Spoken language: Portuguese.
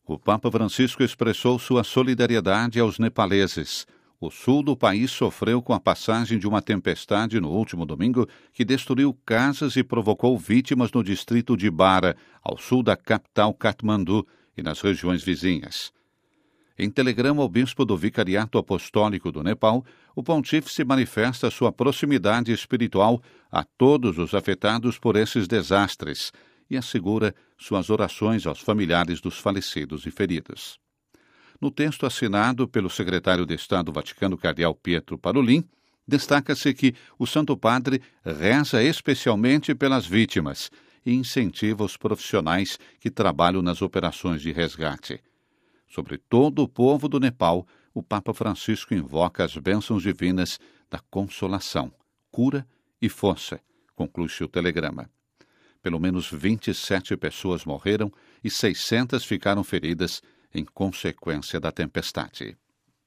O Papa Francisco expressou sua solidariedade aos nepaleses. O sul do país sofreu com a passagem de uma tempestade no último domingo que destruiu casas e provocou vítimas no distrito de Bara, ao sul da capital Katmandu e nas regiões vizinhas. Em telegrama ao bispo do Vicariato Apostólico do Nepal, o pontífice manifesta sua proximidade espiritual a todos os afetados por esses desastres e assegura suas orações aos familiares dos falecidos e feridos. No texto assinado pelo secretário de Estado do Vaticano, cardeal Pietro Parolin, destaca-se que o Santo Padre reza especialmente pelas vítimas e incentiva os profissionais que trabalham nas operações de resgate. Sobre todo o povo do Nepal, o Papa Francisco invoca as bênçãos divinas da consolação, cura e força, conclui-se o telegrama. Pelo menos 27 pessoas morreram e 600 ficaram feridas em consequência da tempestade.